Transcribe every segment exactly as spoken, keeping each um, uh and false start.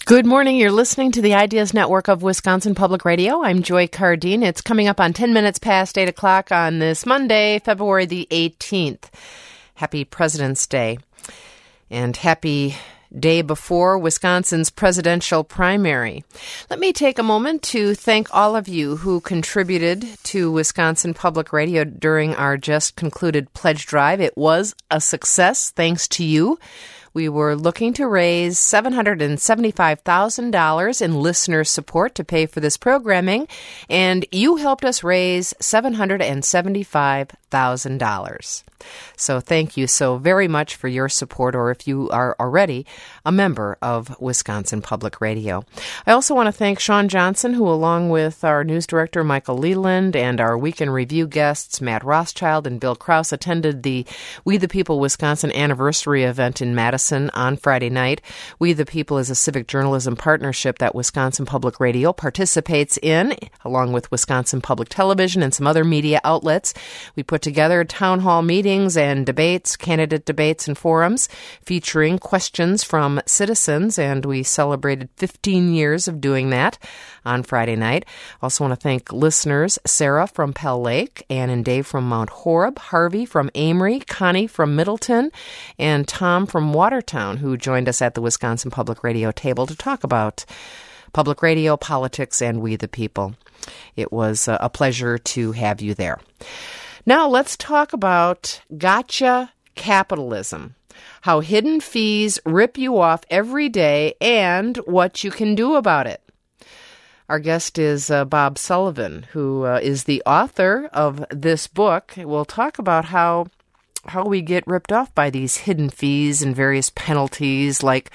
Good morning. You're listening to the Ideas Network of Wisconsin Public Radio. I'm Joy Cardine. It's coming up on ten minutes past eight o'clock on this Monday, February the eighteenth. Happy President's Day. And happy day before Wisconsin's presidential primary. Let me take a moment to thank all of you who contributed to Wisconsin Public Radio during our just concluded pledge drive. It was a success, thanks to you. We were looking to raise seven hundred seventy-five thousand dollars in listener support to pay for this programming, and you helped us raise seven hundred seventy-five thousand dollars. So thank you so very much for your support, or if you are already a member of Wisconsin Public Radio. I also want to thank Sean Johnson, who, along with our news director, Michael Leland, and our Weekend Review guests, Matt Rothschild and Bill Krause, attended the We the People Wisconsin anniversary event in Madison on Friday night. We the People is a civic journalism partnership that Wisconsin Public Radio participates in, along with Wisconsin Public Television and some other media outlets. We put together town hall meetings and debates, candidate debates and forums featuring questions from citizens, and we celebrated fifteen years of doing that on Friday night. Also want to thank listeners Sarah from Pell Lake, Ann and Dave from Mount Horeb, Harvey from Amory, Connie from Middleton, and Tom from Watertown, who joined us at the Wisconsin Public Radio table to talk about public radio, politics, and We the People. It was a pleasure to have you there. Now let's talk about gotcha capitalism, how hidden fees rip you off every day and what you can do about it. Our guest is uh, Bob Sullivan, who uh, is the author of this book. We'll talk about how how we get ripped off by these hidden fees and various penalties, like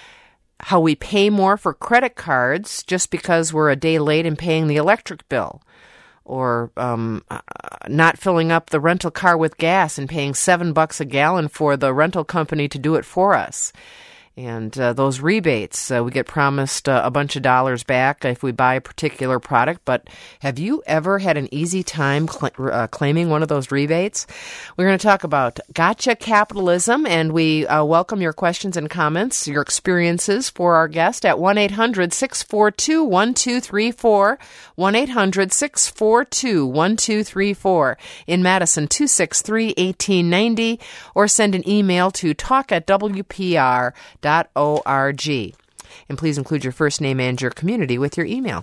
how we pay more for credit cards just because we're a day late in paying the electric bill, or um, not filling up the rental car with gas and paying seven bucks a gallon for the rental company to do it for us. And uh, those rebates, uh, we get promised uh, a bunch of dollars back if we buy a particular product. But have you ever had an easy time cl- uh, claiming one of those rebates? We're going to talk about gotcha capitalism, and we uh, welcome your questions and comments, your experiences for our guest at one eight hundred six four two one two three four, one eight hundred six four two one two three four. In Madison, two six three, one eight nine zero, or send an email to talk at w p r dot org. And please include your first name and your community with your email.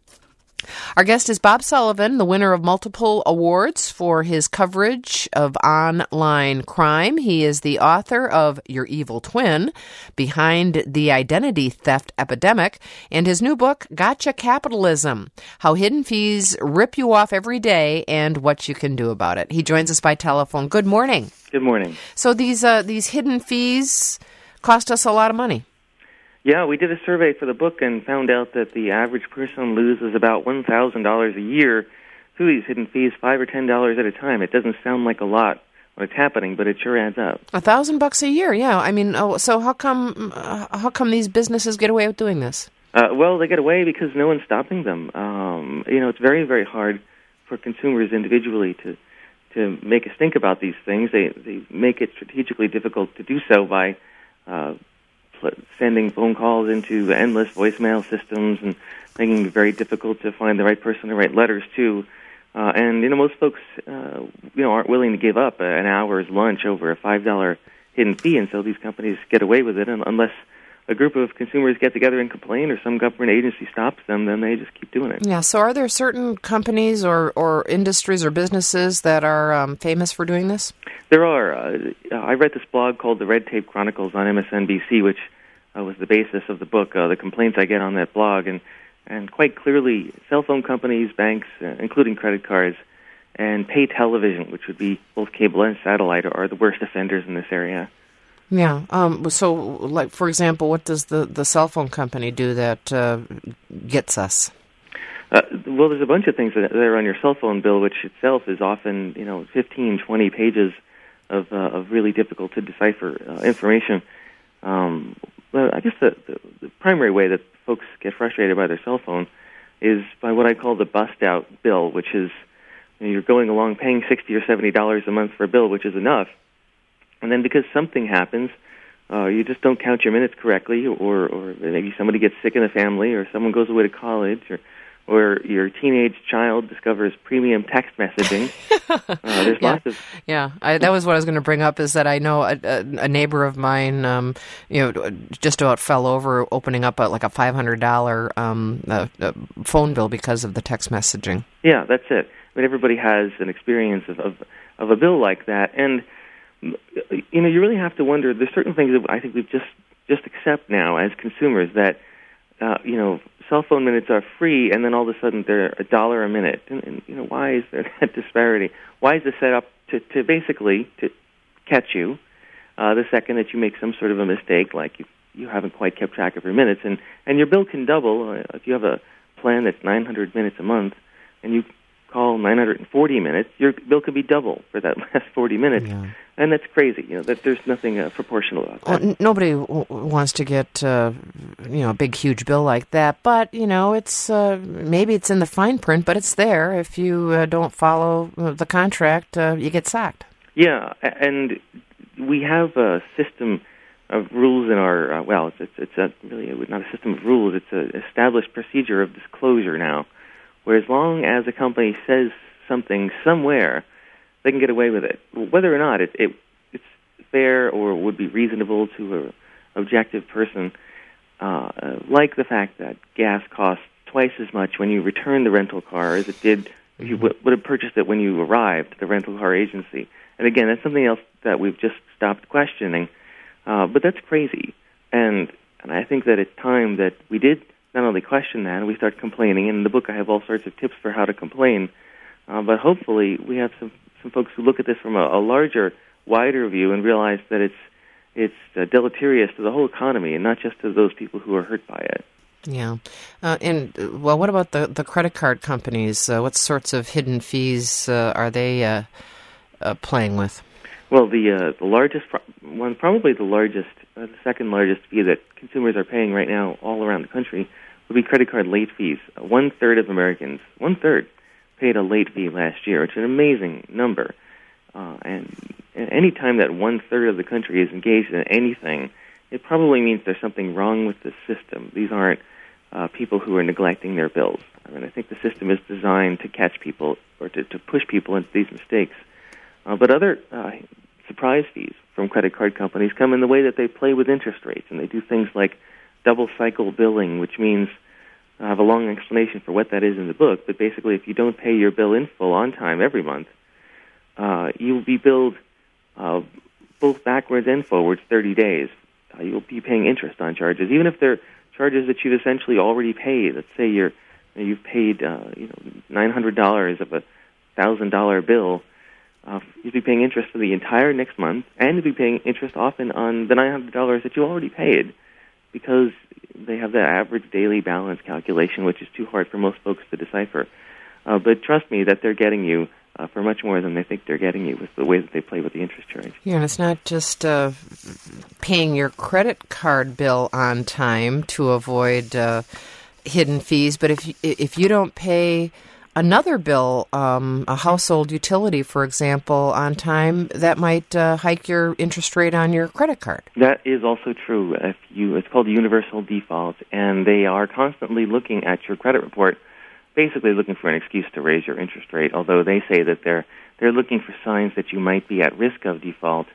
Our guest is Bob Sullivan, the winner of multiple awards for his coverage of online crime. He is the author of Your Evil Twin, Behind the Identity Theft Epidemic, and his new book, Gotcha Capitalism, How Hidden Fees Rip You Off Every Day and What You Can Do About It. He joins us by telephone. Good morning. Good morning. So these uh, these hidden fees cost us a lot of money. Yeah, we did a survey for the book and found out that the average person loses about one thousand dollars a year through these hidden fees, five or ten dollars at a time. It doesn't sound like a lot when it's happening, but it sure adds up. A thousand bucks a year, yeah. I mean, oh, so how come uh, how come these businesses get away with doing this? Uh, well, they get away because no one's stopping them. Um, you know, it's very, very hard for consumers individually to to make us think about these things. They they make it strategically difficult to do so by Uh, sending phone calls into endless voicemail systems and making it very difficult to find the right person to write letters to. Uh, and, you know, most folks, uh, you know, aren't willing to give up an hour's lunch over a five dollar hidden fee, and so these companies get away with it. And unless a group of consumers get together and complain or some government agency stops them, then they just keep doing it. Yeah, so are there certain companies or, or industries or businesses that are um, famous for doing this? There are. Uh, I read this blog called The Red Tape Chronicles on M S N B C, which uh, was the basis of the book, uh, the complaints I get on that blog. And, and quite clearly, cell phone companies, banks, uh, including credit cards, and pay television, which would be both cable and satellite, are the worst offenders in this area. Yeah. Um, so, like, for example, what does the, the cell phone company do that uh, gets us? Uh, well, there's a bunch of things that are on your cell phone bill, which itself is often, you know, fifteen, twenty pages of uh, of really difficult to decipher uh, information. Um, well, I guess the, the, the primary way that folks get frustrated by their cell phone is by what I call the bust-out bill, which is, you know, you're going along paying sixty or seventy dollars a month for a bill, which is enough. And then because something happens, uh, you just don't count your minutes correctly, or, or maybe somebody gets sick in the family, or someone goes away to college, or or your teenage child discovers premium text messaging. Uh, there's yeah. lots of yeah. I, that was what I was going to bring up. Is that I know a, a, a neighbor of mine, um, you know, just about fell over opening up a, like a five hundred dollar um, uh, uh, phone bill because of the text messaging. Yeah, that's it. I mean, everybody has an experience of, of of a bill like that, and you know, you really have to wonder. There's certain things that I think we've just just accept now as consumers that uh, you know. Cell phone minutes are free, and then all of a sudden they're a dollar a minute. And, and you know, why is there that disparity? Why is this set up to, to basically to catch you uh, the second that you make some sort of a mistake, like you you haven't quite kept track of your minutes, and and your bill can double uh, if you have a plan that's nine hundred minutes a month, and you call nine hundred forty minutes, your bill could be double for that last forty minutes. Yeah. And that's crazy. You know, that there's nothing uh, proportional about that. Well, n- nobody w- wants to get, uh, you know, a big, huge bill like that. But, you know, it's uh, maybe it's in the fine print, but it's there. If you uh, don't follow the contract, uh, you get sacked. Yeah, and we have a system of rules in our, uh, well, it's, it's, it's a, really not a system of rules. It's an established procedure of disclosure now, where as long as a company says something somewhere, they can get away with it, whether or not it, it it's fair or would be reasonable to an objective person, uh, uh, like the fact that gas costs twice as much when you return the rental car as it did if you w- would have purchased it when you arrived at the rental car agency. And again, that's something else that we've just stopped questioning, uh, but that's crazy. And and I think that it's time that we did not only question that, and we start complaining. And in the book, I have all sorts of tips for how to complain, uh, but hopefully we have some some folks who look at this from a, a larger, wider view and realize that it's it's uh, deleterious to the whole economy and not just to those people who are hurt by it. Yeah. Uh, and, well, what about the, the credit card companies? Uh, what sorts of hidden fees uh, are they uh, uh, playing with? Well, the uh, the largest one, probably the largest, uh, the second largest fee that consumers are paying right now all around the country would be credit card late fees. Uh, one-third of Americans, one-third, paid a late fee last year. It's an amazing number. Uh, and, and any time that one-third of the country is engaged in anything, it probably means there's something wrong with the system. These aren't uh, people who are neglecting their bills. I mean, I think the system is designed to catch people or to, to push people into these mistakes. Uh, but other uh, surprise fees from credit card companies come in the way that they play with interest rates, and they do things like double-cycle billing, which means I have a long explanation for what that is in the book, but basically if you don't pay your bill in full on time every month, uh, you will be billed uh, both backwards and forwards thirty days. Uh, you'll be paying interest on charges, even if they're charges that you've essentially already paid. Let's say you're, you've paid uh, you know, nine hundred dollars of a one thousand dollars bill. Uh, you'll be paying interest for the entire next month, and you'll be paying interest often on the nine hundred dollars that you already paid, because they have the average daily balance calculation, which is too hard for most folks to decipher. Uh, but trust me that they're getting you uh, for much more than they think they're getting you with the way that they play with the interest charge. Yeah, and it's not just uh, paying your credit card bill on time to avoid uh, hidden fees, but if you, if you don't pay another bill, um, a household utility, for example, on time, that might uh, hike your interest rate on your credit card. That is also true. If you, it's called universal default, and they are constantly looking at your credit report, basically looking for an excuse to raise your interest rate, although they say that they're they're looking for signs that you might be at risk of default.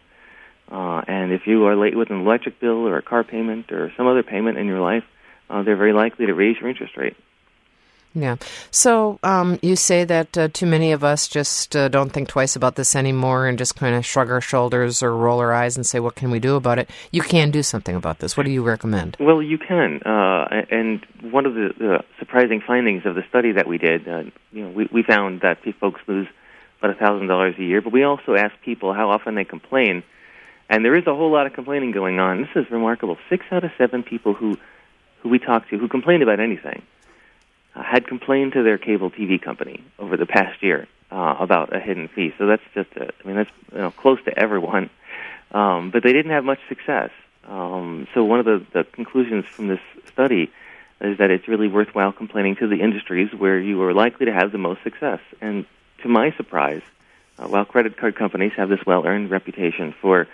Uh, and if you are late with an electric bill or a car payment or some other payment in your life, uh, they're very likely to raise your interest rate. Yeah. So um, you say that uh, too many of us just uh, don't think twice about this anymore and just kind of shrug our shoulders or roll our eyes and say, what can we do about it? You can do something about this. What do you recommend? Well, you can. Uh, and one of the, the surprising findings of the study that we did, uh, you know, we, we found that folks lose about one thousand dollars a year, but we also asked people how often they complain. And there is a whole lot of complaining going on. This is remarkable. Six out of seven people who, who we talked to who complained about anything Uh, had complained to their cable T V company over the past year uh, about a hidden fee. So that's just, a, I mean, that's you know, close to everyone. Um, but they didn't have much success. Um, so one of the, the conclusions from this study is that it's really worthwhile complaining to the industries where you are likely to have the most success. And to my surprise, uh, while credit card companies have this well-earned reputation for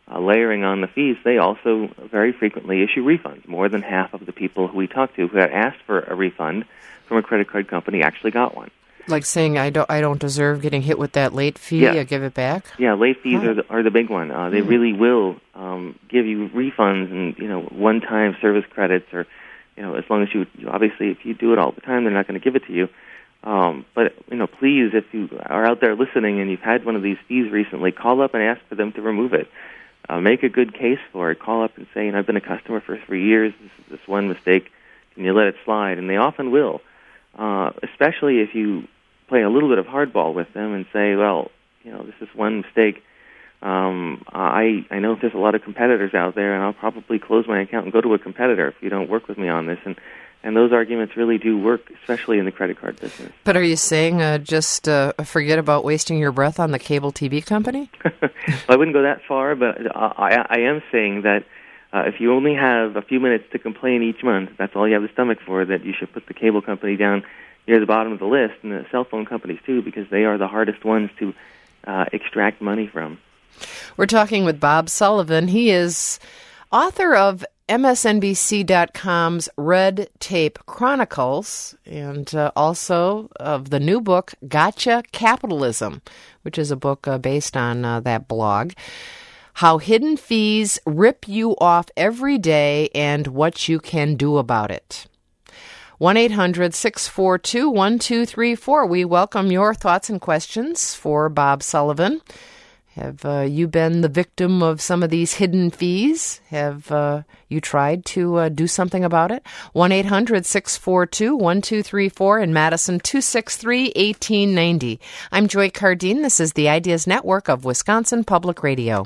uh, layering on the fees, they also very frequently issue refunds. More than half of the people who we talked to who had asked for a refund from a credit card company actually got one. Like saying, I don't I don't deserve getting hit with that late fee, yeah. I give it back? Yeah, late fees huh. are, the, are the big one. Uh, they mm. really will um, give you refunds and, you know, one-time service credits, or, you know, as long as you, you obviously, if you do it all the time, they're not going to give it to you. Um, but, you know, please, if you are out there listening and you've had one of these fees recently, call up and ask for them to remove it. Uh, make a good case for it. Call up and say, you know, I've been a customer for three years. This is this one mistake. Can you let it slide? And they often will, uh, especially if you play a little bit of hardball with them and say, well, you know, this is one mistake. Um, I I know there's a lot of competitors out there, and I'll probably close my account and go to a competitor if you don't work with me on this. And And those arguments really do work, especially in the credit card business. But are you saying uh, just uh, forget about wasting your breath on the cable T V company? Well, I wouldn't go that far, but I, I am saying that uh, if you only have a few minutes to complain each month, that's all you have the stomach for, that you should put the cable company down near the bottom of the list, and the cell phone companies too, because they are the hardest ones to uh, extract money from. We're talking with Bob Sullivan. He is author of M S N B C dot com's Red Tape Chronicles, and uh, also of the new book, Gotcha Capitalism, which is a book uh, based on uh, that blog. How hidden fees rip you off every day and what you can do about it. one eight hundred six four two one two three four. We welcome your thoughts and questions for Bob Sullivan. Have uh, you been the victim of some of these hidden fees? Have uh, you tried to uh, do something about it? one eight hundred six four two one two three four in Madison, two six three one eight nine zero. I'm Joy Cardine. This is the Ideas Network of Wisconsin Public Radio.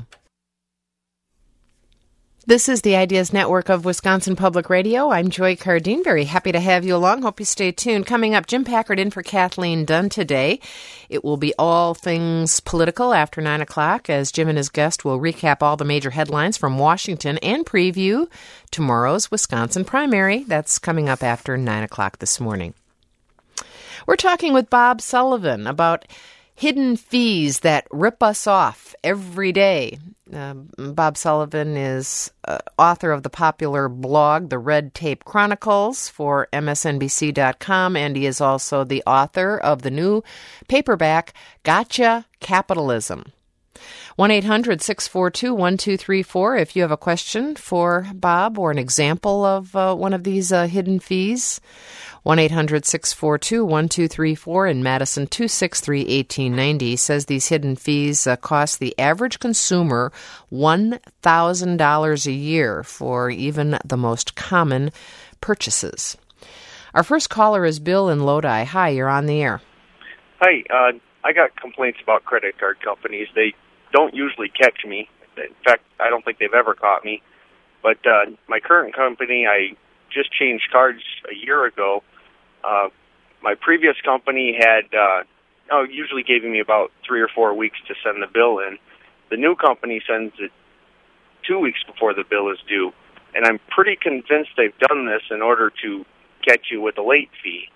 This is the Ideas Network of Wisconsin Public Radio. I'm Joy Cardine. Very happy to have you along. Hope you stay tuned. Coming up, Jim Packard in for Kathleen Dunn today. It will be all things political after nine o'clock, as Jim and his guest will recap all the major headlines from Washington and preview tomorrow's Wisconsin primary. That's coming up after nine o'clock this morning. We're talking with Bob Sullivan about hidden fees that rip us off every day. Uh, Bob Sullivan is uh, author of the popular blog, The Red Tape Chronicles, for M S N B C dot com, and he is also the author of the new paperback, Gotcha Capitalism. one eight hundred six four two one two three four if you have a question for Bob or an example of uh, one of these uh, hidden fees. one eight hundred six four two one two three four in Madison, two six three one eight nine zero says these hidden fees uh, cost the average consumer one thousand dollars a year for even the most common purchases. Our first caller is Bill in Lodi. Hi, you're on the air. Hi, uh, I got complaints about credit card companies. They don't usually catch me. In fact, I don't think they've ever caught me. But uh, my current company, I just changed cards a year ago. Uh, my previous company had, uh, oh, usually gave me about three or four weeks to send the bill in. The new company sends it two weeks before the bill is due. And I'm pretty convinced they've done this in order to get you with a late fee.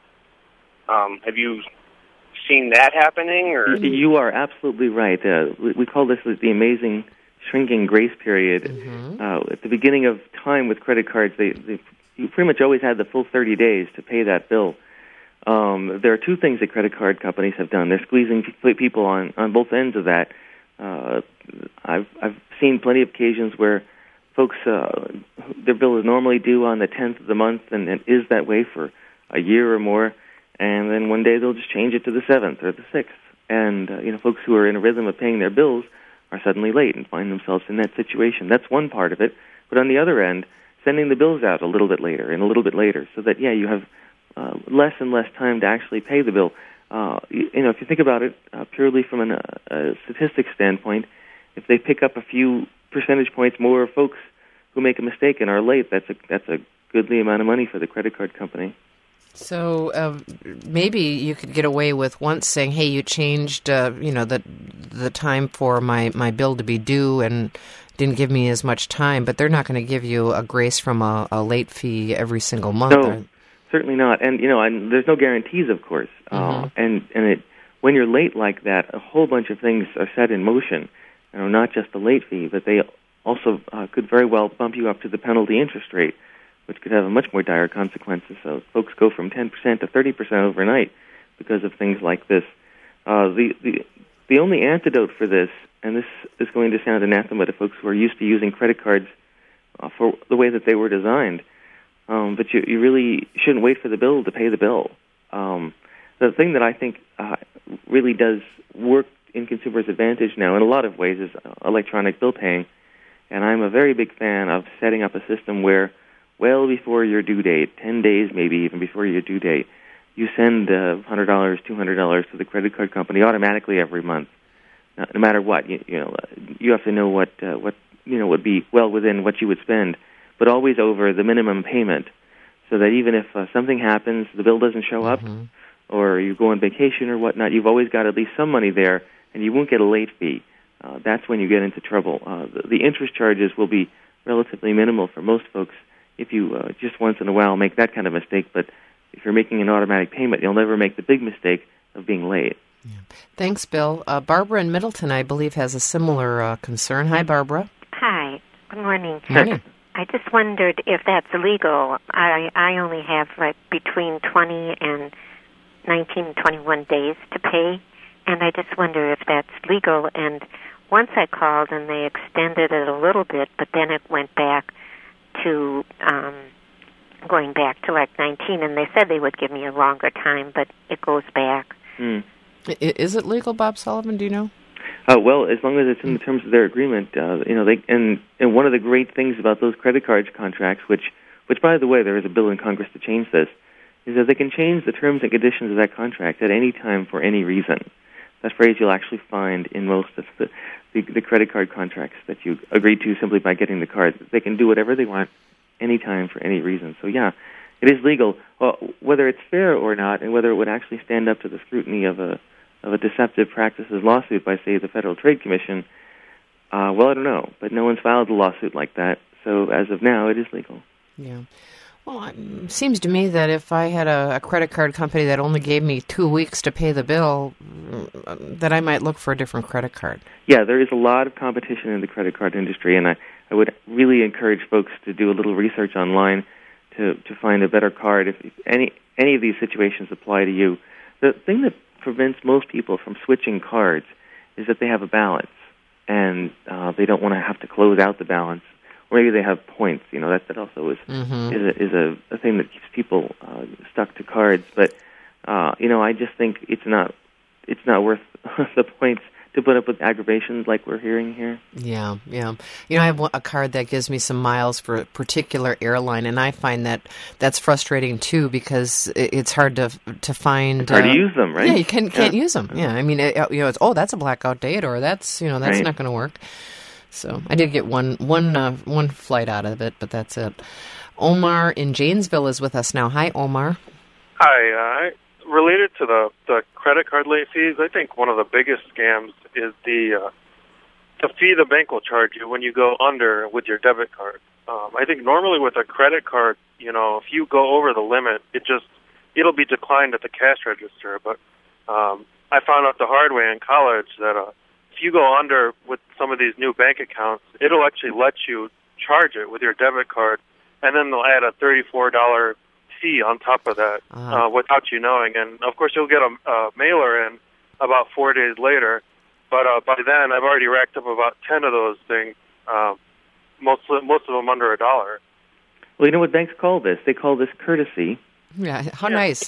Um, have you seen that happening? Or You are absolutely right. Uh, we, we call this the amazing shrinking grace period. Mm-hmm. Uh, at the beginning of time with credit cards, they, they you pretty much always had the full thirty days to pay that bill. Um, there are two things that credit card companies have done. They're squeezing people on, on both ends of that. Uh, I've I've seen plenty of occasions where folks, uh, their bill is normally due on the tenth of the month, and it is that way for a year or more, and then one day they'll just change it to the seventh or the sixth. And uh, you know, folks who are in a rhythm of paying their bills are suddenly late and find themselves in that situation. That's one part of it. But on the other end, sending the bills out a little bit later and a little bit later, so that, yeah, you have uh, less and less time to actually pay the bill. Uh, you, you know, if you think about it uh, purely from an, uh, a statistics standpoint, if they pick up a few percentage points more folks who make a mistake and are late, that's a that's a goodly amount of money for the credit card company. So uh, maybe you could get away with once saying, "Hey, you changed, uh, you know, the the time for my, my bill to be due and didn't give me as much time," but they're not going to give you a grace from a, a late fee every single month. No, certainly not. And you know, and there's no guarantees, of course. Mm-hmm. Uh, and and it when you're late like that, a whole bunch of things are set in motion. You know, not just the late fee, but they also uh, could very well bump you up to the penalty interest rate, which could have a much more dire consequences. So folks go from ten percent to thirty percent overnight because of things like this. Uh, the, the the only antidote for this, and this is going to sound anathema to folks who are used to using credit cards uh, for the way that they were designed, um, but you, you really shouldn't wait for the bill to pay the bill. Um, the thing that I think uh, really does work in consumers' advantage now in a lot of ways is electronic bill paying, and I'm a very big fan of setting up a system where well before your due date, ten days maybe even before your due date, you send uh, one hundred dollars, two hundred dollars to the credit card company automatically every month, uh, no matter what. You, you know, you have to know what uh, what you know would be well within what you would spend, but always over the minimum payment, so that even if uh, something happens, the bill doesn't show up, mm-hmm. or you go on vacation or whatnot, you've always got at least some money there, and you won't get a late fee. Uh, that's when you get into trouble. Uh, the, the interest charges will be relatively minimal for most folks if you uh, just once in a while make that kind of mistake, but if you're making an automatic payment, you'll never make the big mistake of being late. Yeah. Thanks, Bill. Uh, Barbara in Middleton, I believe, has a similar uh, concern. Hi, Barbara. Hi. Good morning. Morning. I just wondered if that's legal. I I only have like between twenty and nineteen, twenty-one days to pay, and I just wonder if that's legal. And once I called and they extended it a little bit, but then it went back to um, going back to like nineteen, and they said they would give me a longer time, but it goes back. Mm. Is it legal, Bob Sullivan? Do you know? Uh, well, as long as it's in the terms of their agreement, uh, you know, they and and one of the great things about those credit card contracts, which, which by the way, there is a bill in Congress to change this, is that they can change the terms and conditions of that contract at any time for any reason. That phrase you'll actually find in most of the, the, the credit card contracts that you agreed to simply by getting the card. They can do whatever they want anytime for any reason. So, yeah, it is legal. Well, whether it's fair or not, and whether it would actually stand up to the scrutiny of a of a deceptive practices lawsuit by, say, the Federal Trade Commission, uh, well, I don't know. But no one's filed a lawsuit like that. So as of now, it is legal. Yeah. Well, it seems to me that if I had a, a credit card company that only gave me two weeks to pay the bill, that I might look for a different credit card. Yeah, there is a lot of competition in the credit card industry, and I, I would really encourage folks to do a little research online to, to find a better card if, if any any of these situations apply to you. The thing that prevents most people from switching cards is that they have a balance, and uh, they don't want to have to close out the balance. Or maybe they have points. You know, that that also is mm-hmm. is, a, is a, a thing that keeps people uh, stuck to cards. But uh, you know, I just think it's not it's not worth the points to put up with aggravations like we're hearing here. Yeah, yeah. You know, I have a card that gives me some miles for a particular airline, and I find that that's frustrating too because it's hard to to find. It's hard uh, to use them, right? Yeah, you can, can't yeah. use them. Yeah, I mean, it, you know, it's oh, that's a blackout date, or that's you know, that's right. not going to work. So I did get one one uh, one flight out of it, but that's it. Omar in Janesville is with us now. Hi, Omar. Hi. Uh, related to the, the credit card late fees, I think one of the biggest scams is the uh, the fee the bank will charge you when you go under with your debit card. Um, I think normally with a credit card, you know, if you go over the limit, it just it'll be declined at the cash register. But um, I found out the hard way in college that uh, if you go under with some of these new bank accounts, it'll actually let you charge it with your debit card, and then they'll add a thirty-four dollars fee on top of that uh-huh. uh, without you knowing. And, of course, you'll get a, a mailer in about four days later. But uh, by then, I've already racked up about ten of those things, uh, most, most of them under a dollar. Well, you know what banks call this? They call this courtesy. Yeah, how yeah. nice.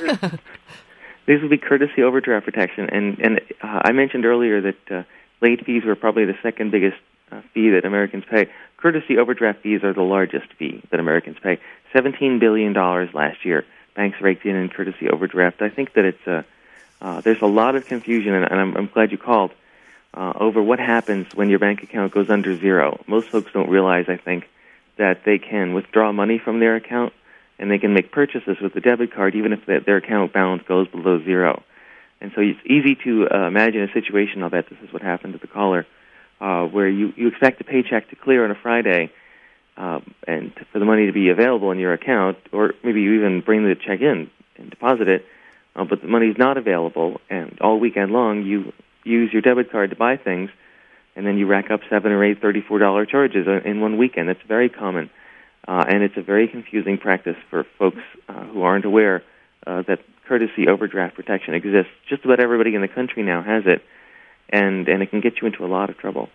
These would be courtesy overdraft protection. And, and uh, I mentioned earlier that uh, late fees were probably the second biggest uh, fee that Americans pay. Courtesy overdraft fees are the largest fee that Americans pay. seventeen billion dollars last year, banks raked in in courtesy overdraft. I think that it's a, uh, there's a lot of confusion, and, and I'm, I'm glad you called, uh, over what happens when your bank account goes under zero. Most folks don't realize, I think, that they can withdraw money from their account, and they can make purchases with the debit card even if the, their account balance goes below zero. And so it's easy to uh, imagine a situation, I'll bet this is what happened to the caller, uh, where you, you expect a paycheck to clear on a Friday, uh, and for the money to be available in your account, or maybe you even bring the check in and deposit it, uh, but the money's not available, and all weekend long you use your debit card to buy things, and then you rack up seven or eight thirty-four dollars charges in one weekend. It's very common, uh, and it's a very confusing practice for folks uh, who aren't aware uh, that courtesy overdraft protection exists. Just about everybody in the country now has it, and, and it can get you into a lot of trouble.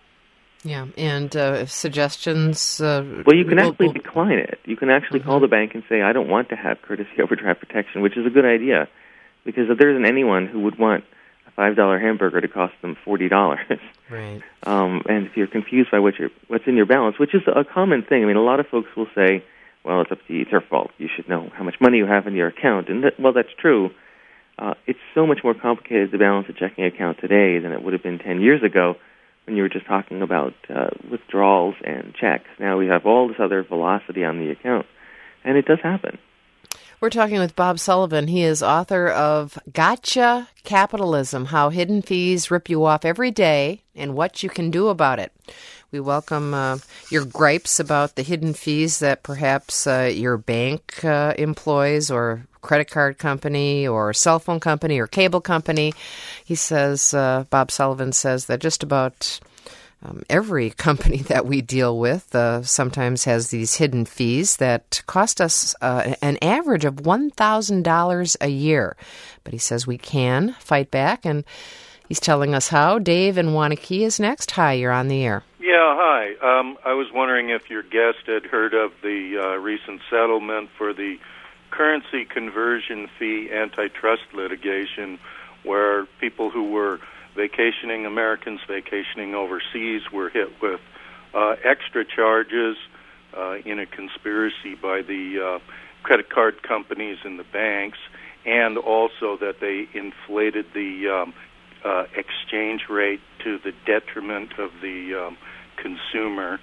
Yeah, and uh, suggestions... Uh, well, you can we'll, actually we'll, decline it. You can actually mm-hmm. call the bank and say, I don't want to have courtesy overdraft protection, which is a good idea, because there isn't anyone who would want a five dollar hamburger to cost them forty dollars. Right. Um, and if you're confused by what you're, what's in your balance, which is a common thing. I mean, a lot of folks will say, well, it's up to you. It's your fault. You should know how much money you have in your account. And, that, well, that's true. Uh, it's so much more complicated to balance a checking account today than it would have been ten years ago, when you were just talking about uh, withdrawals and checks. Now we have all this other velocity on the account, and it does happen. We're talking with Bob Sullivan. He is author of Gotcha Capitalism, How Hidden Fees Rip You Off Every Day and What You Can Do About It. We welcome uh, your gripes about the hidden fees that perhaps uh, your bank uh, employs, or credit card company or cell phone company or cable company. He says, uh, Bob Sullivan says that just about um, every company that we deal with uh, sometimes has these hidden fees that cost us uh, an average of one thousand dollars a year. But he says we can fight back, and he's telling us how. Dave in Wanakee is next. Hi, you're on the air. Yeah, hi. Um, I was wondering if your guest had heard of the uh, recent settlement for the currency conversion fee antitrust litigation, where people who were vacationing, Americans vacationing overseas, were hit with uh, extra charges uh, in a conspiracy by the uh, credit card companies and the banks, and also that they inflated the um, uh, exchange rate to the detriment of the um, consumer.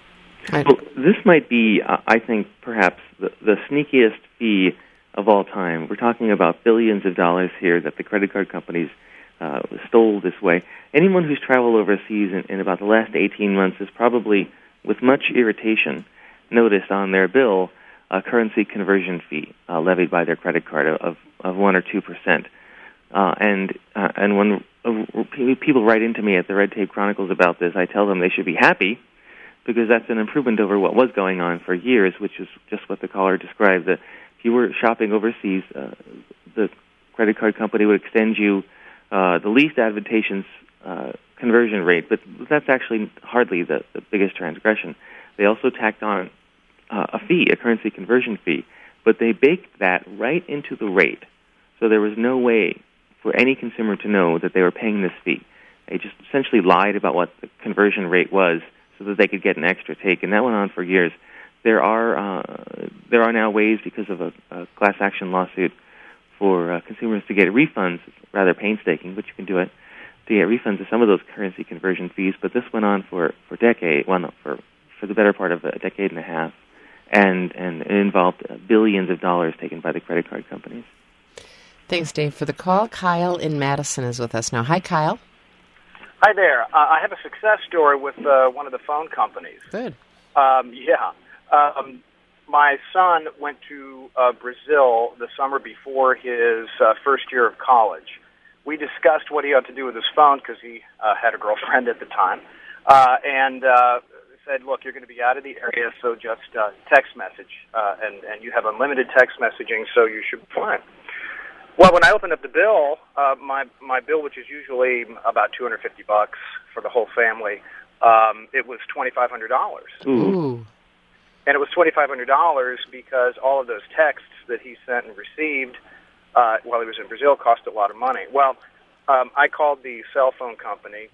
Well, this might be, uh, I think, perhaps the, the sneakiest fee of all time. We're talking about billions of dollars here that the credit card companies uh, stole this way. Anyone who's traveled overseas in, in about the last eighteen months has probably, with much irritation, noticed on their bill a currency conversion fee uh, levied by their credit card of, of one or two percent. Uh, and uh, and when uh, people write into me at the Red Tape Chronicles about this, I tell them they should be happy, because that's an improvement over what was going on for years, which is just what the caller described. That if you were shopping overseas, uh, the credit card company would extend you uh, the least advantageous uh, conversion rate, but that's actually hardly the, the biggest transgression. They also tacked on uh, a fee, a currency conversion fee, but they baked that right into the rate, so there was no way for any consumer to know that they were paying this fee. They just essentially lied about what the conversion rate was, so that they could get an extra take, and that went on for years. There are uh, there are now ways, because of a, a class action lawsuit, for uh, consumers to get refunds. It's rather painstaking, but you can do it, to get refunds of some of those currency conversion fees. But this went on for for decade, well, no, for for the better part of a decade and a half, and and it involved uh, billions of dollars taken by the credit card companies. Thanks, Dave, for the call. Kyle in Madison is with us now. Hi, Kyle. Hi there. Uh, I have a success story with uh, one of the phone companies. Good. Um, yeah. Um, my son went to uh, Brazil the summer before his uh, first year of college. We discussed what he ought to do with his phone, because he uh, had a girlfriend at the time, uh, and uh, said, look, you're going to be out of the area, so just uh, text message, uh, and, and you have unlimited text messaging, so you should be fine. Well, when I opened up the bill, uh, my my bill, which is usually about two hundred fifty bucks for the whole family, um, it was twenty five hundred dollars. Ooh. And it was twenty five hundred dollars because all of those texts that he sent and received uh, while he was in Brazil cost a lot of money. Well, um, I called the cell phone company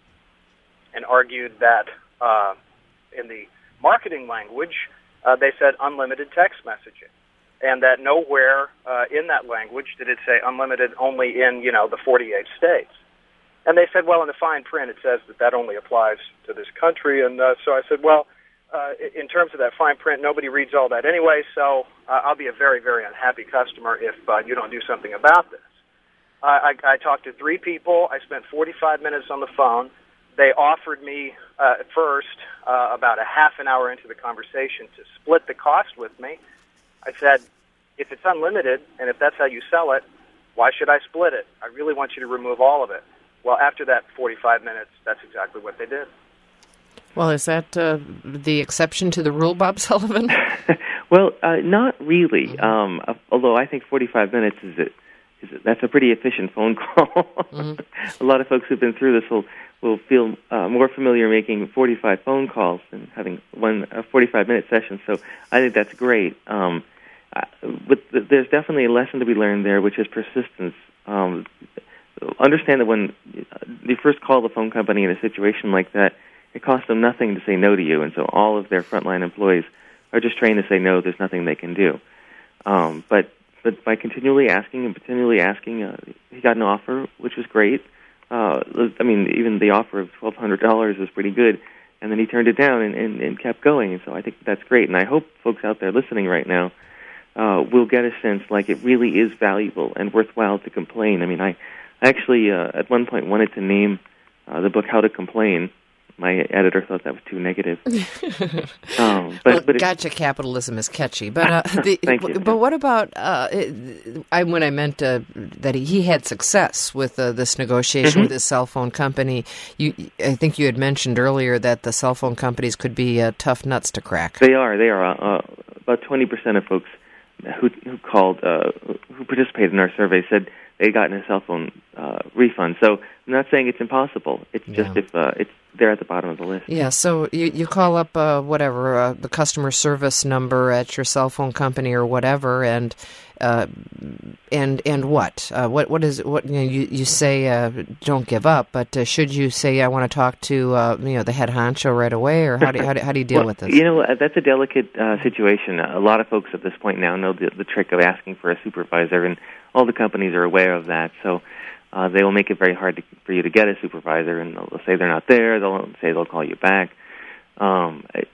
and argued that uh, in the marketing language, uh, they said unlimited text messaging. And that nowhere uh, in that language did it say unlimited only in, you know, the forty-eight states. And they said, well, in the fine print it says that that only applies to this country. And uh, so I said, well, uh, in terms of that fine print, nobody reads all that anyway, so uh, I'll be a very, very unhappy customer if uh, you don't do something about this. Uh, I, I talked to three people. I spent forty-five minutes on the phone. They offered me uh, at first, uh, about a half an hour into the conversation, to split the cost with me. I said, if it's unlimited, and if that's how you sell it, why should I split it? I really want you to remove all of it. Well, after that forty-five minutes, that's exactly what they did. Well, is that uh, the exception to the rule, Bob Sullivan? Well, uh, not really. Um, although I think forty-five minutes is a, is a, that's a pretty efficient phone call. Mm-hmm. A lot of folks who've been through this will will feel uh, more familiar making forty-five phone calls than having one a forty-five minute session. So I think that's great. Um, uh, but th- there's definitely a lesson to be learned there, which is persistence. Um, understand that when you first call the phone company in a situation like that, it costs them nothing to say no to you, and so all of their frontline employees are just trained to say no. There's nothing they can do. Um, but but by continually asking and continually asking, uh, he got an offer, which was great. Uh, I mean, even the offer of twelve hundred dollars was pretty good, and then he turned it down and, and, and kept going. And so I think that's great, and I hope folks out there listening right now uh, will get a sense like it really is valuable and worthwhile to complain. I mean, I, I actually uh, at one point wanted to name uh, the book "How to Complain." My editor thought that was too negative. um, but, well, but gotcha, capitalism is catchy. But uh, the, Thank you. But what about uh, I, when I meant uh, that he, he had success with uh, this negotiation mm-hmm. with his cell phone company? You, I think you had mentioned earlier that the cell phone companies could be uh, tough nuts to crack. They are. They are. Uh, about twenty percent of folks who, who called, uh, who participated in our survey said they'd gotten a cell phone uh, refund. So I'm not saying it's impossible. It's yeah. just if uh, it's they're at the bottom of the list. Yeah, so you, you call up uh, whatever, uh, the customer service number at your cell phone company or whatever, and uh, and and what? Uh, what what is what you know, you, you say uh, don't give up, but uh, should you say I want to talk to uh, you know the head honcho right away, or how do how do, how do you deal well, with this? You know, that's a delicate uh, situation. A lot of folks at this point now know the, the trick of asking for a supervisor, and all the companies are aware of that. So Uh, they will make it very hard to, for you to get a supervisor, and they'll say they're not there. They'll say they'll call you back. Um, I,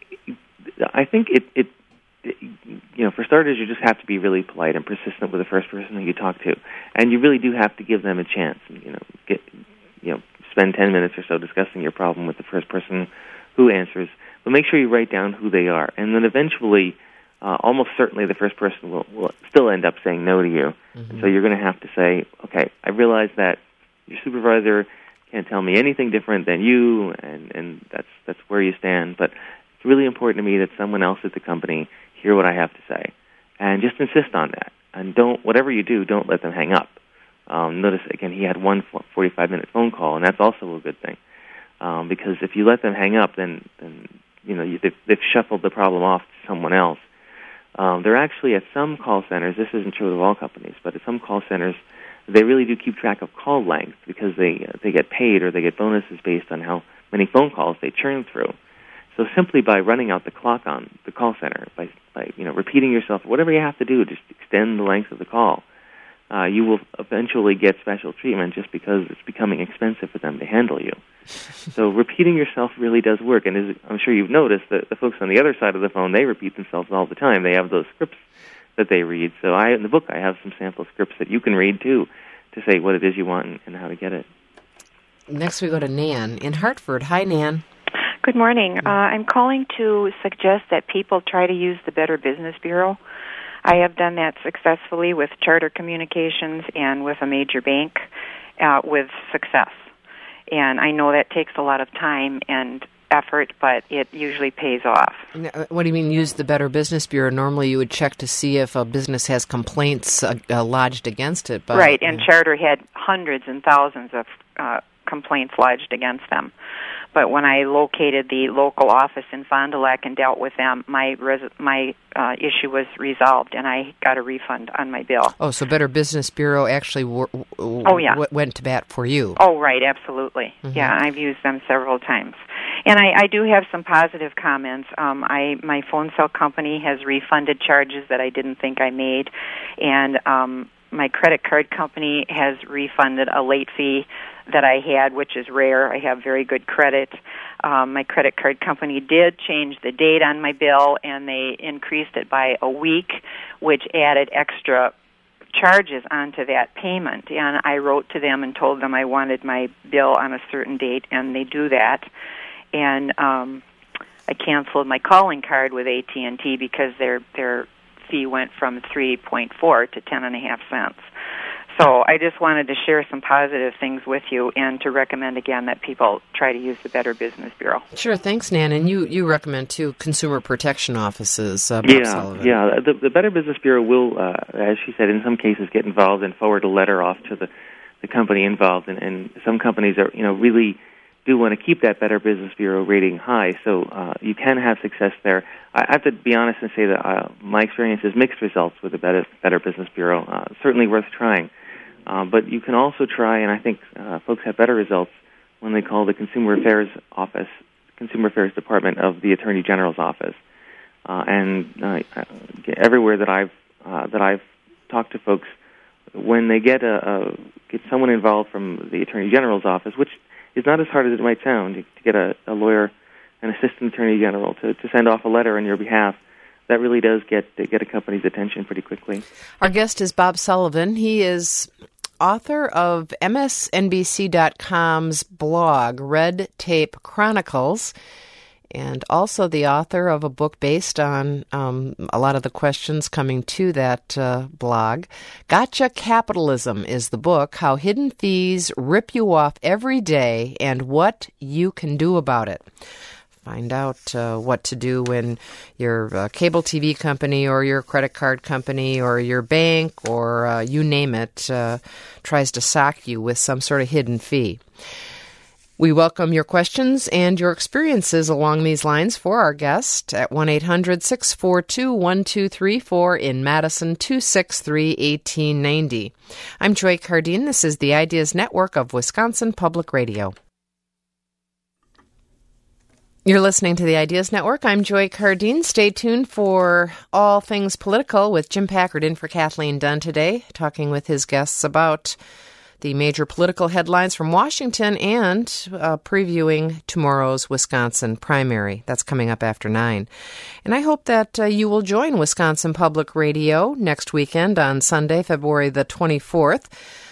I think it, it, it, you know, for starters, you just have to be really polite and persistent with the first person that you talk to, and you really do have to give them a chance. You know, get, you know, spend ten minutes or so discussing your problem with the first person who answers. But make sure you write down who they are, and then eventually. Uh, almost certainly the first person will, will still end up saying no to you. Mm-hmm. So you're going to have to say, okay, I realize that your supervisor can't tell me anything different than you, and, and that's that's where you stand. But it's really important to me that someone else at the company hear what I have to say. And just insist on that. And don't, whatever you do, don't let them hang up. Um, notice, again, he had one forty-five minute phone call, and that's also a good thing. Um, because if you let them hang up, then, then you know, you, they've, they've shuffled the problem off to someone else. Um, they're actually at some call centers, this isn't true of all companies, but at some call centers, they really do keep track of call length because they uh, they get paid or they get bonuses based on how many phone calls they churn through. So simply by running out the clock on the call center, by, by you know repeating yourself, whatever you have to do, just extend the length of the call, uh, you will eventually get special treatment just because it's becoming expensive for them to handle you. So repeating yourself really does work, and as I'm sure you've noticed that the folks on the other side of the phone, they repeat themselves all the time. They have those scripts that they read. So I, in the book, I have some sample scripts that you can read, too, to say what it is you want and, and how to get it. Next we go to Nan in Hartford. Hi, Nan. Good morning. Uh, I'm calling to suggest that people try to use the Better Business Bureau. I have done that successfully with Charter Communications and with a major bank uh, with success. And I know that takes a lot of time and effort, but it usually pays off. What do you mean use the Better Business Bureau? Normally you would check to see if a business has complaints uh, uh, lodged against it. But, right, and Charter had hundreds and thousands of uh, complaints lodged against them. But when I located the local office in Fond du Lac and dealt with them, my res- my uh, issue was resolved, and I got a refund on my bill. Oh, so Better Business Bureau actually w- w- oh, yeah. w- went to bat for you. Oh, right, absolutely. Mm-hmm. Yeah, I've used them several times. And I, I do have some positive comments. Um, I my phone cell company has refunded charges that I didn't think I made, and um, my credit card company has refunded a late fee that I had, which is rare. I have very good credit. Um, my credit card company did change the date on my bill, and they increased it by a week, which added extra charges onto that payment. And I wrote to them and told them I wanted my bill on a certain date, and they do that. And um, I canceled my calling card with A T and T because their their fee went from three point four to ten and a half cents. So I just wanted to share some positive things with you and to recommend again that people try to use the Better Business Bureau. Sure, thanks, Nan. And you, you recommend, too, consumer protection offices, uh, Bob yeah, Sullivan. Yeah, the, the Better Business Bureau will, uh, as she said, in some cases get involved and forward a letter off to the, the company involved. And, and some companies are, you know, really do want to keep that Better Business Bureau rating high, so uh, you can have success there. I have to be honest and say that uh, my experience is mixed results with the Better, Better Business Bureau. Uh, certainly worth trying. Uh, but you can also try, and I think uh, folks have better results when they call the Consumer Affairs Office, Consumer Affairs Department of the Attorney General's office. Uh, and uh, everywhere that I've uh, that I've talked to folks, when they get a, a get someone involved from the Attorney General's office, which is not as hard as it might sound, to get a, a lawyer, an assistant attorney general, to, to send off a letter on your behalf, that really does get get a company's attention pretty quickly. Our guest is Bob Sullivan. He is author of M S N B C dot com's blog, Red Tape Chronicles, and also the author of a book based on um, a lot of the questions coming to that uh, blog. Gotcha Capitalism is the book, How Hidden Fees Rip You Off Every Day and What You Can Do About It. Find out uh, what to do when your uh, cable T V company or your credit card company or your bank or uh, you name it uh, tries to sock you with some sort of hidden fee. We welcome your questions and your experiences along these lines for our guest at one eight hundred six four two one two three four, in Madison, two six three, one eight nine zero. I'm Joy Cardine. This is the Ideas Network of Wisconsin Public Radio. You're listening to the Ideas Network. I'm Joy Cardine. Stay tuned for all things political with Jim Packard in for Kathleen Dunn today, talking with his guests about the major political headlines from Washington and uh, previewing tomorrow's Wisconsin primary. That's coming up after nine. And I hope that uh, you will join Wisconsin Public Radio next weekend on Sunday, February the twenty-fourth.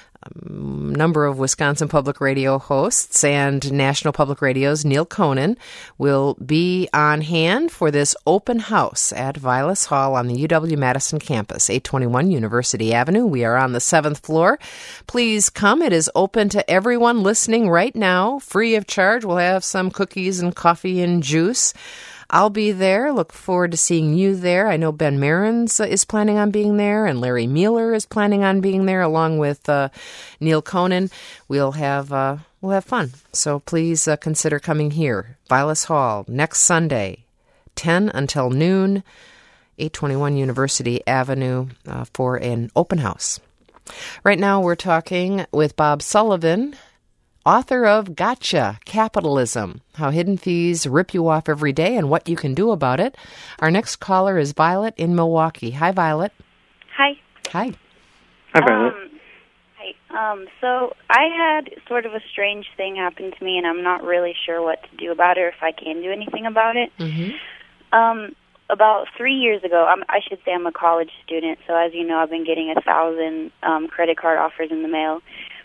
A number of Wisconsin Public Radio hosts and National Public Radio's Neil Conan will be on hand for this open house at Vilas Hall on the U W-Madison campus, eight twenty-one University Avenue. We are on the seventh floor. Please come. It is open to everyone listening right now, free of charge. We'll have some cookies and coffee and juice. I'll be there. Look forward to seeing you there. I know Ben Marins uh, is planning on being there, and Larry Mueller is planning on being there, along with uh, Neil Conan. We'll have uh, we'll have fun. So please uh, consider coming here, Vilas Hall, next Sunday, ten until noon, eight twenty-one University Avenue, uh, for an open house. Right now, we're talking with Bob Sullivan, author of Gotcha Capitalism, How Hidden Fees Rip You Off Every Day and What You Can Do About It. Our next caller is Violet in Milwaukee. Hi, Violet. Hi. Hi. Hi, Violet. Um, hi. Um, so I had sort of a strange thing happen to me, and I'm not really sure what to do about it or if I can do anything about it. Mm-hmm. Um, about three years ago, I'm, I should say I'm a college student, so as you know, I've been getting a thousand um, credit card offers in the mail.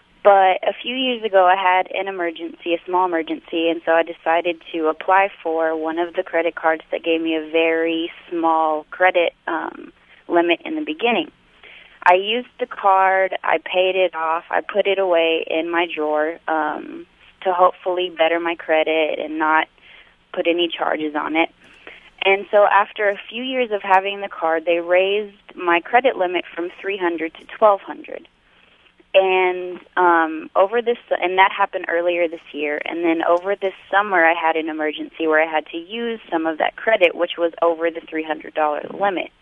But a few years ago, I had an emergency, a small emergency, and so I decided to apply for one of the credit cards that gave me a very small credit um, limit in the beginning. I used the card, I paid it off, I put it away in my drawer um, to hopefully better my credit and not put any charges on it. And so after a few years of having the card, they raised my credit limit from three hundred dollars to twelve hundred dollars. And um, over this, and that happened earlier this year. And then over this summer, I had an emergency where I had to use some of that credit, which was over the three hundred dollars limit.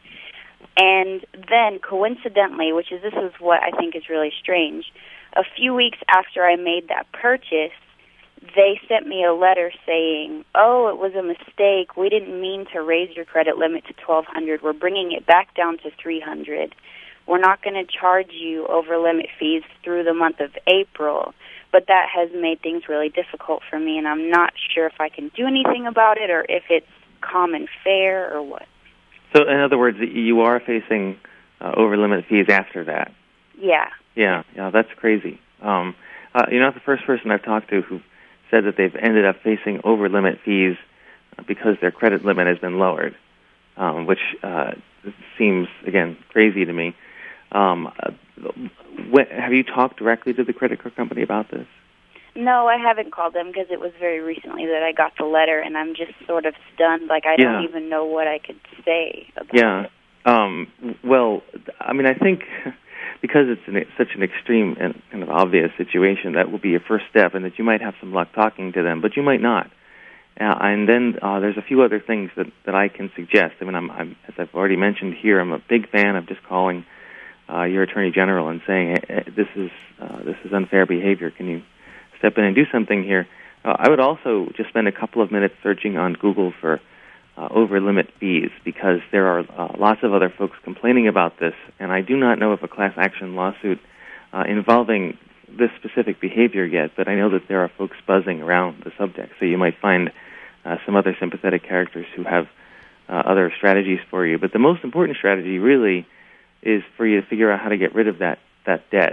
And then, coincidentally, which is this is what I think is really strange, a few weeks after I made that purchase, they sent me a letter saying, "Oh, it was a mistake. We didn't mean to raise your credit limit to twelve hundred. We're bringing it back down to three hundred. We're not going to charge you over limit fees through the month of April." But that has made things really difficult for me, and I'm not sure if I can do anything about it or if it's common fare or what. So, in other words, you are facing uh, over limit fees after that. Yeah. Yeah, yeah, that's crazy. Um, uh, you're not the first person I've talked to who said that they've ended up facing over limit fees because their credit limit has been lowered, um, which uh, seems, again, crazy to me. Um, When, have you talked directly to the credit card company about this? No, I haven't called them because it was very recently that I got the letter, and I'm just sort of stunned. Like, I yeah. don't even know what I could say about yeah. it. Um, well, I mean, I think because it's an, such an extreme and kind of obvious situation, that will be your first step, and that you might have some luck talking to them, but you might not. Uh, and then uh, there's a few other things that, that I can suggest. I mean, I'm, I'm, as I've already mentioned here, I'm a big fan of just calling uh, your Attorney General and saying, hey, this is uh, this is unfair behavior. Can you step in and do something here? Uh, I would also just spend a couple of minutes searching on Google for uh, over-limit fees, because there are uh, lots of other folks complaining about this, and I do not know of a class action lawsuit uh, involving this specific behavior yet, but I know that there are folks buzzing around the subject, so you might find Uh, some other sympathetic characters who have uh, other strategies for you. But the most important strategy really is for you to figure out how to get rid of that, that debt.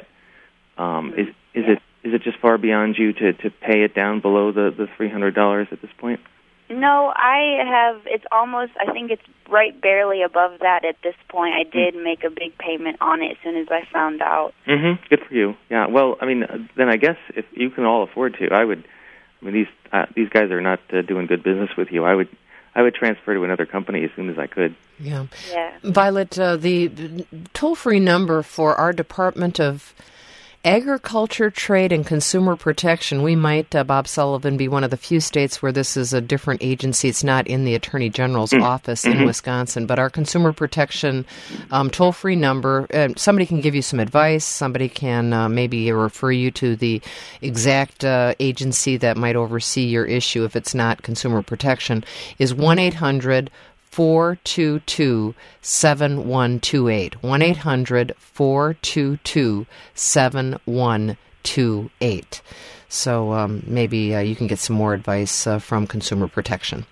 Um, is is yeah. it is it just far beyond you to, to pay it down below the, the three hundred dollars at this point? No, I have, it's almost, I think it's right barely above that at this point. I did mm-hmm. make a big payment on it as soon as I found out. Mm-hmm. Good for you. Yeah, well, I mean, then I guess if you can all afford to, I would... I mean, these uh, these guys are not uh, doing good business with you. I would I would transfer to another company as soon as I could. Yeah. yeah. Violet, uh, the toll-free number for our Department of Agriculture, Trade, and Consumer Protection, we might, uh, Bob Sullivan, be one of the few states where this is a different agency. It's not in the Attorney General's mm. office in mm-hmm. Wisconsin, but our Consumer Protection um, toll-free number, uh, somebody can give you some advice. Somebody can uh, maybe refer you to the exact uh, agency that might oversee your issue if it's not Consumer Protection, is one eight hundred four two two seven one two eight. one eight hundred four two two seven one two eight. So um, maybe uh, you can get some more advice uh, from Consumer Protection.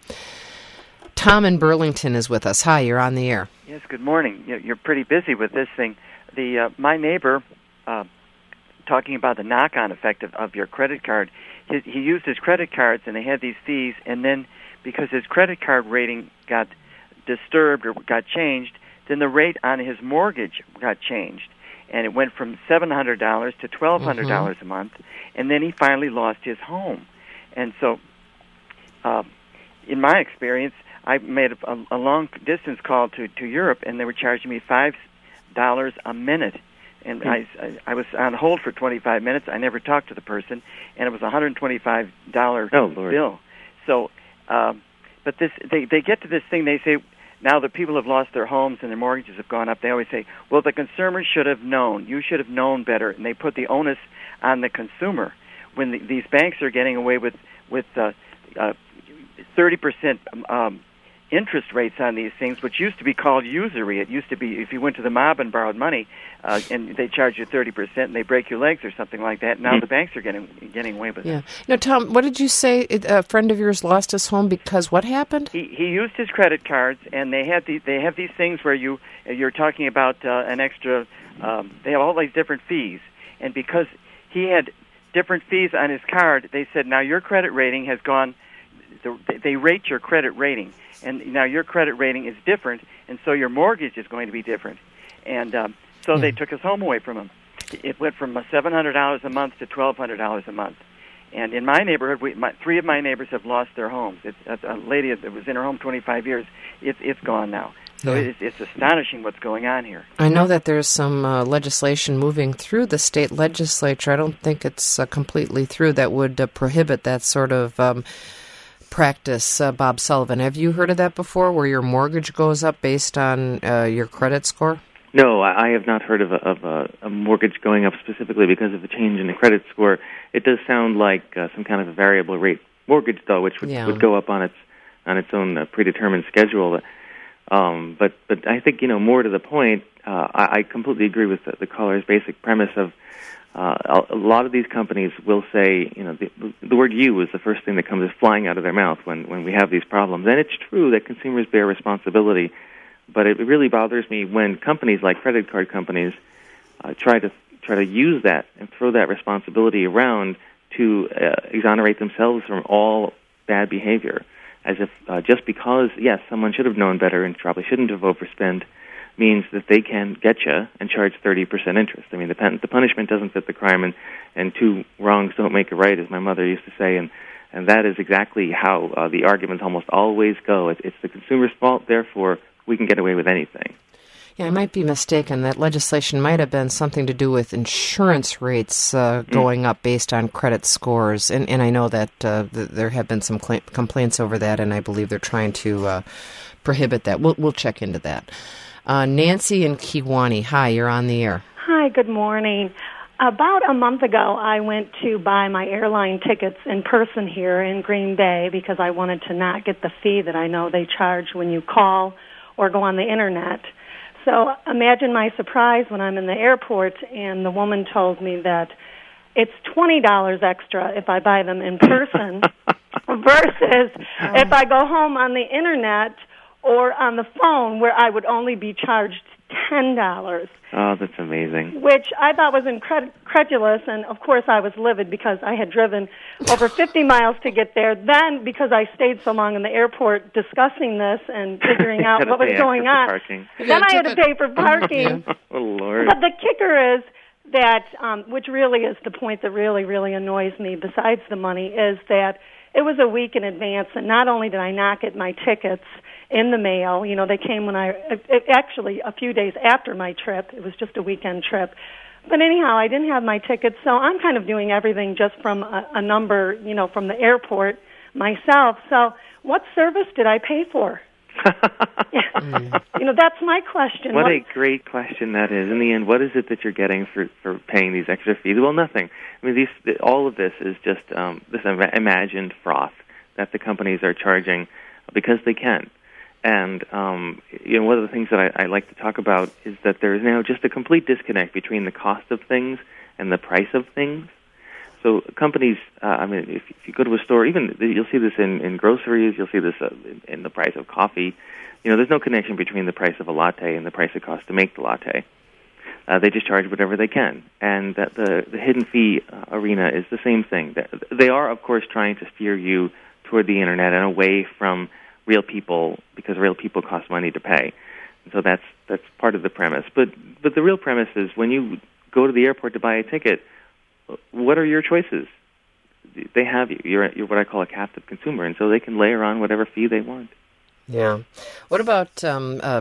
Tom in Burlington is with us. Hi, you're on the air. Yes, good morning. You're pretty busy with this thing. The uh, my neighbor, uh, talking about the knock-on effect of, of your credit card, he, he used his credit cards and they had these fees, and then because his credit card rating got disturbed or got changed, then the rate on his mortgage got changed, and it went from seven hundred dollars to twelve hundred dollars mm-hmm. a month, and then he finally lost his home. And so, uh, in my experience, I made a, a long-distance call to, to Europe, and they were charging me five dollars a minute. And mm-hmm. I, I was on hold for twenty-five minutes. I never talked to the person, and it was a one hundred twenty-five dollars oh, Lord. bill. So, uh, but this they, they get to this thing, they say, now that people have lost their homes and their mortgages have gone up, they always say, well, the consumer should have known. You should have known better. And they put the onus on the consumer when the, these banks are getting away with, with uh, uh, thirty percent um, interest rates on these things, which used to be called usury. It used to be if you went to the mob and borrowed money uh, and they charge you thirty percent and they break your legs or something like that. Now mm-hmm. the banks are getting getting away with yeah. it. Now, Tom, what did you say? A friend of yours lost his home because what happened? He he used his credit cards, and they had the, they have these things where you you're talking about uh, an extra. Um, they have all these different fees, and because he had different fees on his card, they said, now your credit rating has gone. They rate your credit rating, and now your credit rating is different, and so your mortgage is going to be different. And um, so yeah. they took his home away from him. It went from seven hundred dollars a month to twelve hundred dollars a month. And in my neighborhood, we, my, three of my neighbors have lost their homes. It's, a lady that was in her home twenty-five years, it's, it's gone now. So yeah. it's, it's astonishing what's going on here. I know that there's some uh, legislation moving through the state legislature. I don't think it's uh, completely through that would uh, prohibit that sort of um, practice. uh, Bob Sullivan, have you heard of that before, where your mortgage goes up based on uh, your credit score? No, I have not heard of, a, of a, a mortgage going up specifically because of a change in the credit score. It does sound like uh, some kind of a variable rate mortgage, though, which would, yeah. would go up on its on its own uh, predetermined schedule. Um, but but I think, you know, more to the point, uh, I, I completely agree with the, the caller's basic premise of Uh, a lot of these companies will say, you know, the, the word "you" is the first thing that comes flying out of their mouth when, when we have these problems. And it's true that consumers bear responsibility, but it really bothers me when companies like credit card companies uh, try to try to use that and throw that responsibility around to uh, exonerate themselves from all bad behavior, as if uh, just because, yes, someone should have known better and probably shouldn't have overspent, means that they can get you and charge thirty percent interest. I mean, the, pen, the punishment doesn't fit the crime, and, and two wrongs don't make a right, as my mother used to say, and, and that is exactly how uh, the arguments almost always go. It, it's the consumer's fault, therefore we can get away with anything. Yeah, I might be mistaken. That legislation might have been something to do with insurance rates uh, going mm. up based on credit scores. And, and I know that uh, th- there have been some cl- complaints over that, and I believe they're trying to uh, prohibit that. We'll, we'll check into that. Uh, Nancy in Kewanee, hi, you're on the air. Hi, good morning. About a month ago, I went to buy my airline tickets in person here in Green Bay because I wanted to not get the fee that I know they charge when you call or go on the Internet. So imagine my surprise when I'm in the airport and the woman told me that it's twenty dollars extra if I buy them in person versus oh. if I go home on the Internet or on the phone where I would only be charged ten dollars. Oh, that's amazing. Which I thought was incredulous, and of course I was livid because I had driven over fifty miles to get there. Then, because I stayed so long in the airport discussing this and figuring out what was going on, parking. then I had to pay for parking. Oh, Lord. But the kicker is that, um, which really is the point that really, really annoys me, besides the money, is that it was a week in advance, and not only did I not get my tickets in the mail, you know, they came when I, it, actually a few days after my trip. It was just a weekend trip. But anyhow, I didn't have my tickets, so I'm kind of doing everything just from a, a number, you know, from the airport myself. So what service did I pay for? mm. You know, that's my question. What, what a great question that is. In the end, what is it that you're getting for, for paying these extra fees? Well, nothing. I mean, these all of this is just um, this imagined froth that the companies are charging because they can. And um, you know, one of the things that I, I like to talk about is that there is now just a complete disconnect between the cost of things and the price of things. So companies, uh, I mean, if, if you go to a store, even you'll see this in, in groceries, you'll see this uh, in, in the price of coffee. You know, there's no connection between the price of a latte and the price it costs to make the latte. Uh, they just charge whatever they can. And that the, the hidden fee uh, arena is the same thing. They are, of course, trying to steer you toward the Internet and away from real people, because real people cost money to pay. And so that's that's part of the premise. But but the real premise is when you go to the airport to buy a ticket, what are your choices? They have you. You're, you're what I call a captive consumer, and so they can layer on whatever fee they want. Yeah. What about um, uh,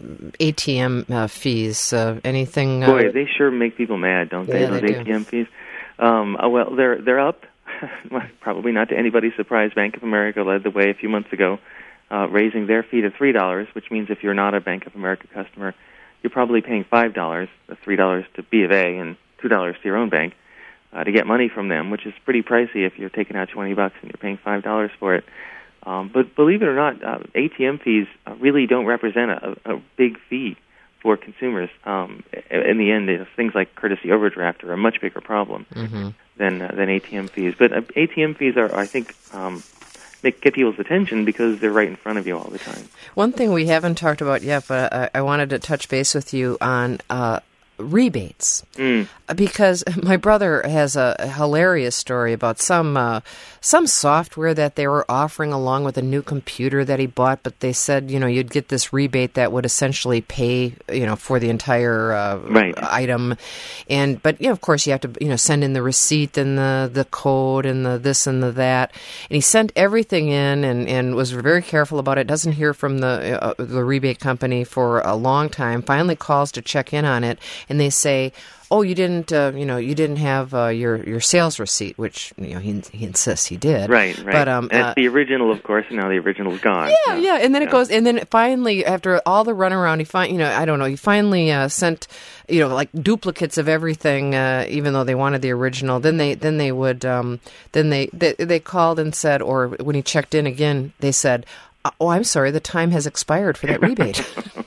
A T M uh, fees? Uh, anything? Uh, Boy, they sure make people mad, don't they? Yeah, those they A T M do. fees. Um, uh, well, they're they're up. Probably not to anybody's surprise. Bank of America led the way a few months ago, uh, raising their fee to three dollars, which means if you're not a Bank of America customer, you're probably paying five dollars, three dollars to B of A and two dollars to your own bank uh, to get money from them, which is pretty pricey if you're taking out twenty bucks and you're paying five dollars for it. Um, but believe it or not, uh, A T M fees uh, really don't represent a, a big fee for consumers. Um, in the end, things like courtesy overdraft are a much bigger problem mm-hmm. than uh, than A T M fees. But uh, A T M fees are, I think, um, make, get people's attention because they're right in front of you all the time. One thing we haven't talked about yet, but I, I wanted to touch base with you on uh, rebates. Mm. Because my brother has a hilarious story about some uh, some software that they were offering along with a new computer that he bought, but they said, you know, you'd get this rebate that would essentially pay, you know, for the entire uh, right. item. And but you know, of course, you have to, you know, send in the receipt and the, the code and the this and the that. And he sent everything in and, and was very careful about it. Doesn't hear from the uh, the rebate company for a long time. Finally calls to check in on it, and they say, oh, you didn't, uh, you know, you didn't have uh, your your sales receipt, which you know he he insists he did. Right, right. But um, and it's uh, the original, of course, and now the original's gone. Yeah, yeah. And then yeah. it goes, and then finally, after all the runaround, he find, you know, I don't know, he finally uh, sent, you know, like duplicates of everything, uh, even though they wanted the original. Then they then they would, um, then they, they they called and said, or when he checked in again, they said, oh, I'm sorry, the time has expired for that rebate.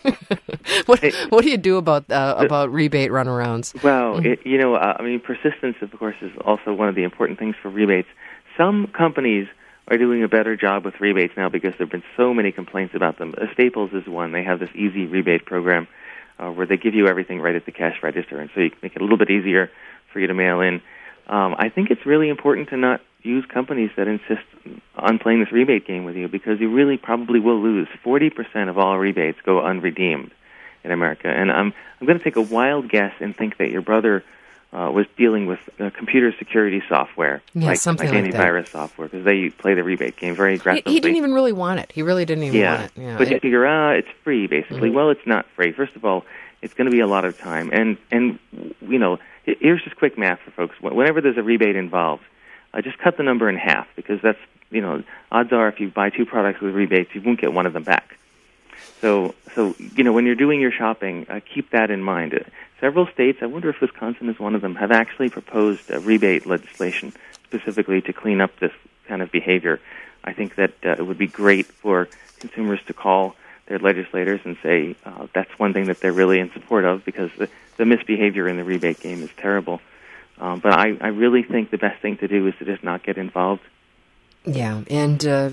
what what do you do about uh, about rebate runarounds? Well, mm-hmm. it, you know, uh, I mean, persistence, of course, is also one of the important things for rebates. Some companies are doing a better job with rebates now because there have been so many complaints about them. Uh, Staples is one. They have this easy rebate program uh, where they give you everything right at the cash register, and so you can make it a little bit easier for you to mail in. Um, I think it's really important to not use companies that insist on playing this rebate game with you because you really probably will lose. forty percent of all rebates go unredeemed. in America. And I'm I'm going to take a wild guess and think that your brother uh, was dealing with uh, computer security software, yeah, like, something like like antivirus that. software, because they play the rebate game very aggressively. He, he didn't even really want it. He really didn't even yeah. want it. Yeah, but it, you figure, ah, it's free, basically. Mm-hmm. Well, it's not free. First of all, it's going to be a lot of time. And, and you know, here's just quick math for folks. Whenever there's a rebate involved, uh, just cut the number in half, because that's, you know, odds are if you buy two products with rebates, you won't get one of them back. So, so you know, when you're doing your shopping, uh, keep that in mind. Uh, several states, I wonder if Wisconsin is one of them, have actually proposed uh, rebate legislation specifically to clean up this kind of behavior. I think that uh, it would be great for consumers to call their legislators and say uh, that's one thing that they're really in support of, because the, the misbehavior in the rebate game is terrible. Um, but I, I really think the best thing to do is to just not get involved. Yeah, and uh,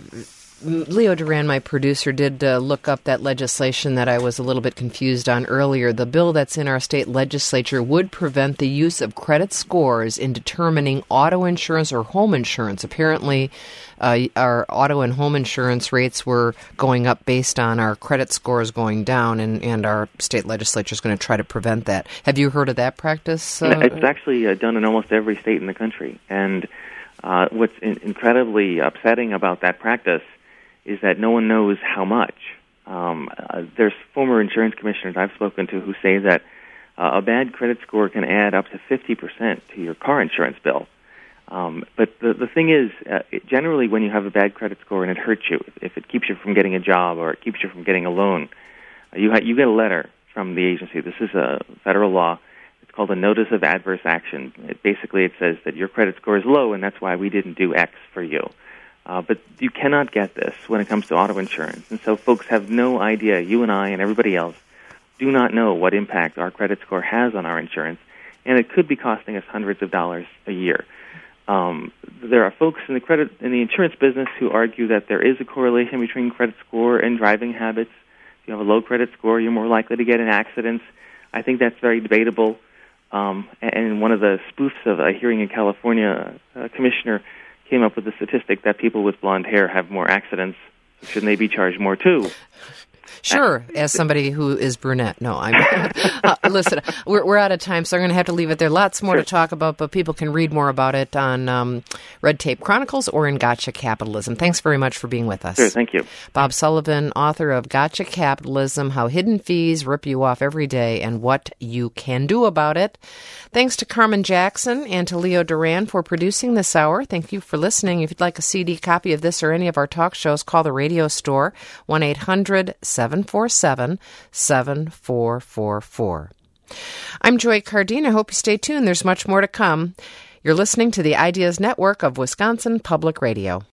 Leo Duran, my producer, did uh, look up that legislation that I was a little bit confused on earlier. The bill that's in our state legislature would prevent the use of credit scores in determining auto insurance or home insurance. Apparently, uh, our auto and home insurance rates were going up based on our credit scores going down, and, and our state legislature is going to try to prevent that. Have you heard of that practice? Uh, it's actually uh, done in almost every state in the country, and Uh, what's in- incredibly upsetting about that practice is that no one knows how much. Um, uh, there's former insurance commissioners I've spoken to who say that uh, a bad credit score can add up to fifty percent to your car insurance bill. Um, but the, the thing is, uh, it, generally when you have a bad credit score and it hurts you, if it keeps you from getting a job or it keeps you from getting a loan, uh, you, ha- you get a letter from the agency. This is a federal law. Called a notice of adverse action. It basically, it says that your credit score is low, and that's why we didn't do X for you. Uh, but you cannot get this when it comes to auto insurance. And so folks have no idea, you and I and everybody else do not know what impact our credit score has on our insurance, and it could be costing us hundreds of dollars a year. Um, there are folks in the credit in the insurance business who argue that there is a correlation between credit score and driving habits. If you have a low credit score, you're more likely to get in accidents. I think that's very debatable. Um, and one of the spoofs of a hearing in California, a commissioner came up with the statistic that people with blonde hair have more accidents. Shouldn't they be charged more, too? Sure, as somebody who is brunette. No, I'm. uh, listen, we're, we're out of time, so I'm going to have to leave it there. Lots more sure. to talk about, but people can read more about it on um, Red Tape Chronicles or in Gotcha Capitalism. Thanks very much for being with us. Sure, thank you. Bob Sullivan, author of Gotcha Capitalism, How Hidden Fees Rip You Off Every Day and What You Can Do About It. Thanks to Carmen Jackson and to Leo Duran for producing this hour. Thank you for listening. If you'd like a C D copy of this or any of our talk shows, call the radio store, one eight hundred seven four seven seven four four four. I'm Joy Cardine. I hope you stay tuned. There's much more to come. You're listening to the Ideas Network of Wisconsin Public Radio.